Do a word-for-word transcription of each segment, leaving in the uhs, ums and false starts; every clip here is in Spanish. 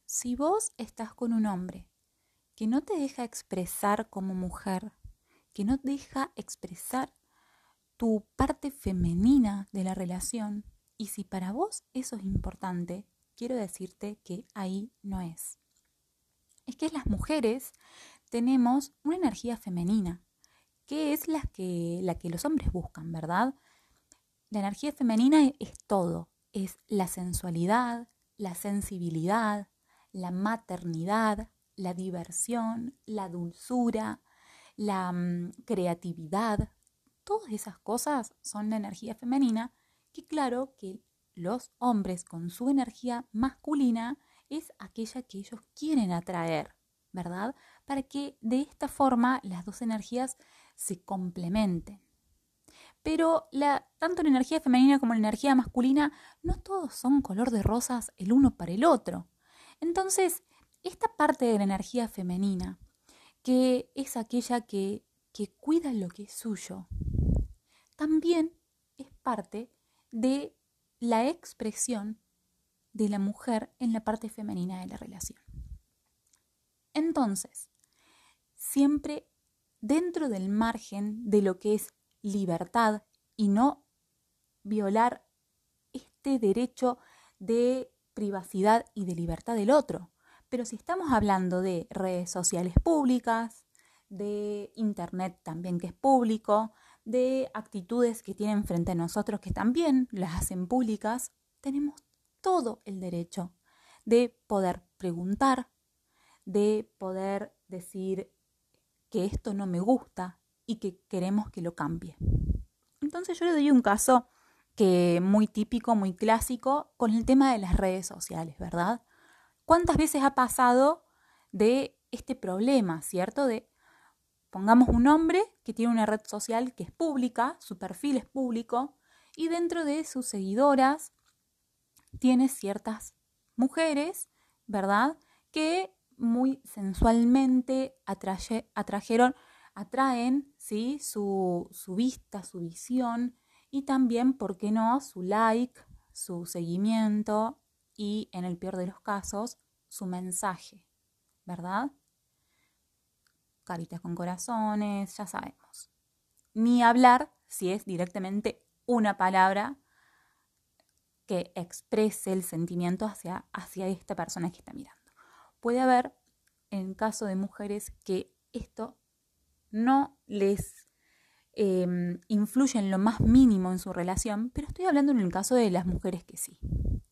Si vos estás con un hombre que no te deja expresar como mujer, que no te deja expresar tu parte femenina de la relación, y si para vos eso es importante, quiero decirte que ahí no es. Es que las mujeres tenemos una energía femenina, que es la que, la que los hombres buscan, ¿verdad? La energía femenina es todo, es la sensualidad, la sensibilidad, la maternidad, la diversión, la dulzura, la um, creatividad. Todas esas cosas son la energía femenina, que claro que los hombres con su energía masculina es aquella que ellos quieren atraer, ¿verdad? Para que de esta forma las dos energías se complementen. Pero la, tanto la energía femenina como la energía masculina no todos son color de rosas el uno para el otro. Entonces, esta parte de la energía femenina, que es aquella que, que cuida lo que es suyo, también es parte de la expresión de la mujer en la parte femenina de la relación. Entonces, siempre dentro del margen de lo que es libertad y no violar este derecho de privacidad y de libertad del otro. Pero si estamos hablando de redes sociales públicas, de internet también que es público, de actitudes que tienen frente a nosotros que también las hacen públicas, tenemos todo el derecho de poder preguntar, de poder decir que esto no me gusta y que queremos que lo cambie. Entonces yo le doy un caso que muy típico, muy clásico, con el tema de las redes sociales, ¿verdad? ¿Cuántas veces ha pasado de este problema, ¿cierto? De, pongamos un hombre que tiene una red social que es pública, su perfil es público, y dentro de sus seguidoras tiene ciertas mujeres, ¿verdad? Que muy sensualmente atraye, atrajeron, atraen, ¿sí? su, su vista, su visión, y también, ¿por qué no?, su like, su seguimiento y, en el peor de los casos, su mensaje, ¿verdad? Caritas con corazones, ya sabemos. Ni hablar si es directamente una palabra que exprese el sentimiento hacia, hacia esta persona que está mirando. Puede haber, en caso de mujeres, que esto no les eh, influye en lo más mínimo en su relación, pero estoy hablando en el caso de las mujeres que sí.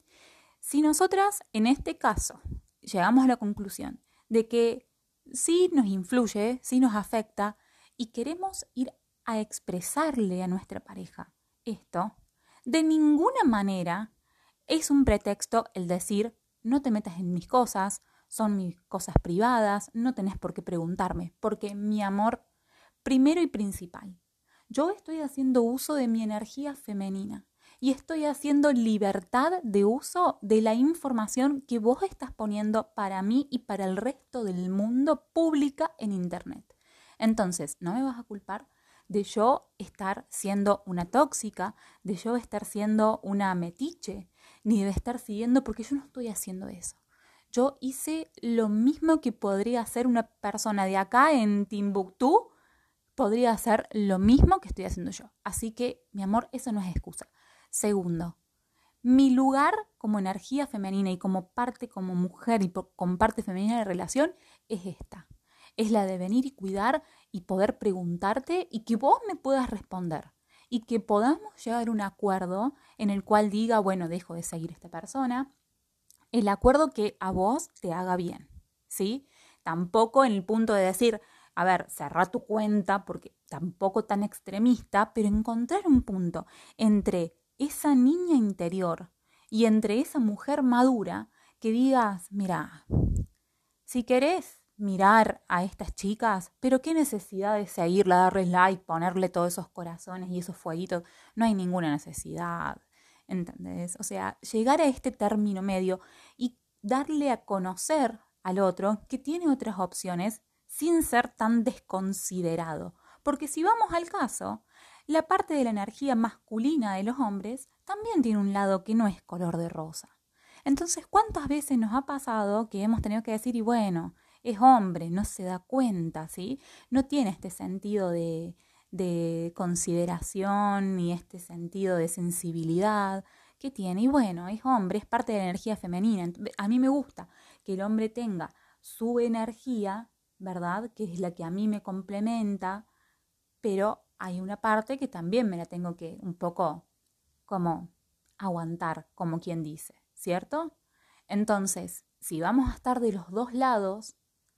Si nosotras, en este caso, llegamos a la conclusión de que sí nos influye, sí nos afecta, y queremos ir a expresarle a nuestra pareja esto, de ninguna manera es un pretexto el decir, no te metas en mis cosas, son mis cosas privadas, no tenés por qué preguntarme, porque mi amor, primero y principal, yo estoy haciendo uso de mi energía femenina y estoy haciendo libertad de uso de la información que vos estás poniendo para mí y para el resto del mundo pública en internet. Entonces, no me vas a culpar de yo estar siendo una tóxica, de yo estar siendo una metiche, ni de estar siguiendo, porque yo no estoy haciendo eso. Yo hice lo mismo que podría hacer una persona de acá en Timbuktu, podría hacer lo mismo que estoy haciendo yo. Así que, mi amor, eso no es excusa. Segundo, mi lugar como energía femenina y como parte, como mujer y con parte femenina de la relación es esta. Es la de venir y cuidar y poder preguntarte y que vos me puedas responder. Y que podamos llegar a un acuerdo en el cual diga, bueno, dejo de seguir a esta persona. El acuerdo que a vos te haga bien, ¿sí? Tampoco en el punto de decir, a ver, cerrá tu cuenta, porque tampoco tan extremista, pero encontrar un punto entre esa niña interior y entre esa mujer madura que digas, mira, si querés mirar a estas chicas, pero qué necesidad de seguirla, darles like, ponerle todos esos corazones y esos fueguitos, no hay ninguna necesidad, ¿entendés? O sea, llegar a este término medio y darle a conocer al otro que tiene otras opciones sin ser tan desconsiderado. Porque si vamos al caso, la parte de la energía masculina de los hombres también tiene un lado que no es color de rosa. Entonces, ¿cuántas veces nos ha pasado que hemos tenido que decir, y bueno, es hombre, no se da cuenta, ¿sí? No tiene este sentido de, de consideración ni este sentido de sensibilidad que tiene. Y bueno, es hombre, es parte de la energía femenina. A mí me gusta que el hombre tenga su energía, ¿verdad? Que es la que a mí me complementa, pero hay una parte que también me la tengo que un poco como aguantar, como quien dice, ¿cierto? Entonces, si vamos a estar de los dos lados,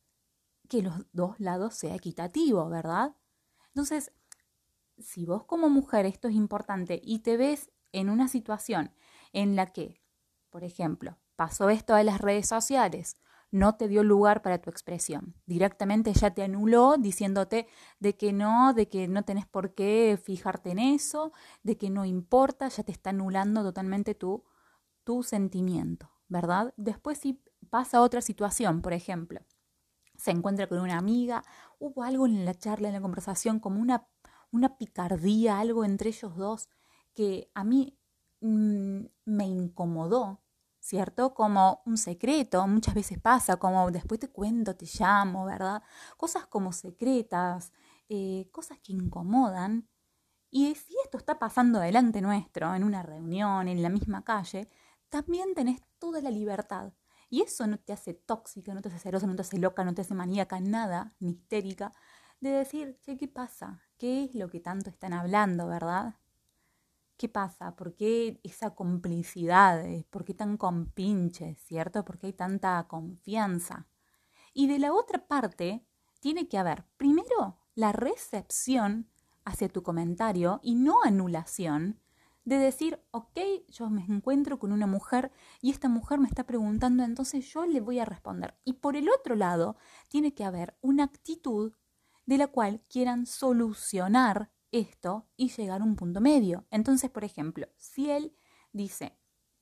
que los dos lados sea equitativo, ¿verdad? Entonces, si vos como mujer, esto es importante, y te ves en una situación en la que, por ejemplo, pasó esto de las redes sociales, no te dio lugar para tu expresión, directamente ya te anuló diciéndote de que no, de que no tenés por qué fijarte en eso, de que no importa, ya te está anulando totalmente tu, tu sentimiento, ¿verdad? Después si pasa otra situación, por ejemplo, se encuentra con una amiga, hubo algo en la charla, en la conversación, como una, una picardía, algo entre ellos dos, que a mí mmm, me incomodó, ¿cierto? Como un secreto, muchas veces pasa, como después te cuento, te llamo, ¿verdad? Cosas como secretas, eh, cosas que incomodan. Y si esto está pasando delante nuestro, en una reunión, en la misma calle, también tenés toda la libertad. Y eso no te hace tóxica, no te hace celosa, no te hace loca, no te hace maníaca, nada, ni histérica, de decir, che, ¿qué pasa? ¿Qué es lo que tanto están hablando, verdad? ¿Qué pasa? ¿Por qué esa complicidad? ¿Por qué tan compinche, cierto? ¿Por qué hay tanta confianza? Y de la otra parte, tiene que haber, primero, la recepción hacia tu comentario y no anulación de decir, ok, yo me encuentro con una mujer y esta mujer me está preguntando, entonces yo le voy a responder. Y por el otro lado, tiene que haber una actitud de la cual quieran solucionar esto y llegar a un punto medio. Entonces, por ejemplo, si él dice,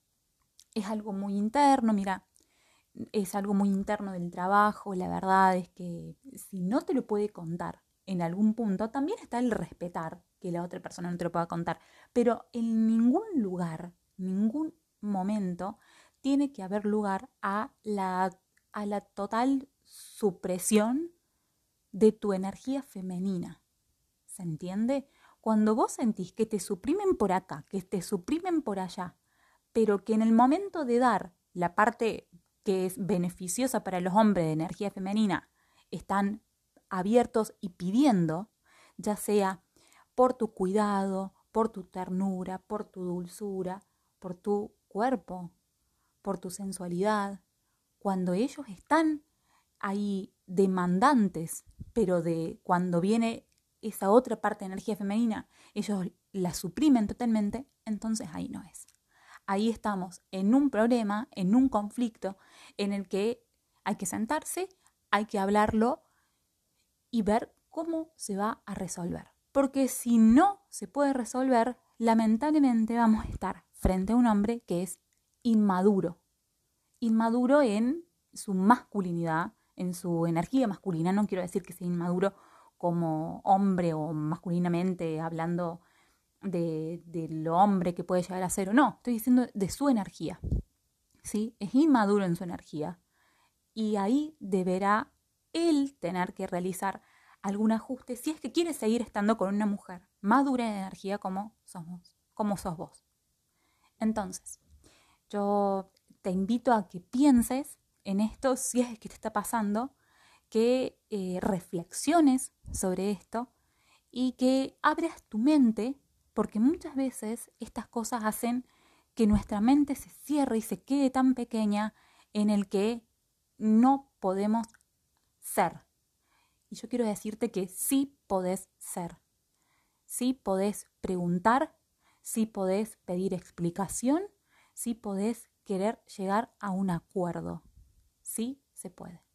es algo muy interno, mira, es algo muy interno del trabajo, la verdad es que si no te lo puede contar en algún punto, también está el respetar que la otra persona no te lo pueda contar, pero en ningún lugar, ningún momento, tiene que haber lugar a la, a la total supresión de tu energía femenina. ¿Se entiende? Cuando vos sentís que te suprimen por acá, que te suprimen por allá, pero que en el momento de dar la parte que es beneficiosa para los hombres de energía femenina, están abiertos y pidiendo, ya sea por tu cuidado, por tu ternura, por tu dulzura, por tu cuerpo, por tu sensualidad, cuando ellos están ahí demandantes, pero de cuando viene esa otra parte de energía femenina, ellos la suprimen totalmente, entonces ahí no es. Ahí estamos en un problema, en un conflicto en el que hay que sentarse, hay que hablarlo y ver cómo se va a resolver. Porque si no se puede resolver, lamentablemente vamos a estar frente a un hombre que es inmaduro. Inmaduro en su masculinidad, en su energía masculina. No quiero decir que sea inmaduro como hombre o masculinamente hablando de, de lo hombre que puede llegar a ser o no. Estoy diciendo de su energía. ¿Sí? Es inmaduro en su energía. Y ahí deberá él tener que realizar algún ajuste si es que quiere seguir estando con una mujer madura en energía como somos, como sos vos. Entonces, yo te invito a que pienses en esto, si es que te está pasando, que eh, reflexiones sobre esto y que abras tu mente, porque muchas veces estas cosas hacen que nuestra mente se cierre y se quede tan pequeña en el que no podemos ser. Y yo quiero decirte que sí podés ser, sí podés preguntar, sí podés pedir explicación, sí podés querer llegar a un acuerdo. Sí se puede.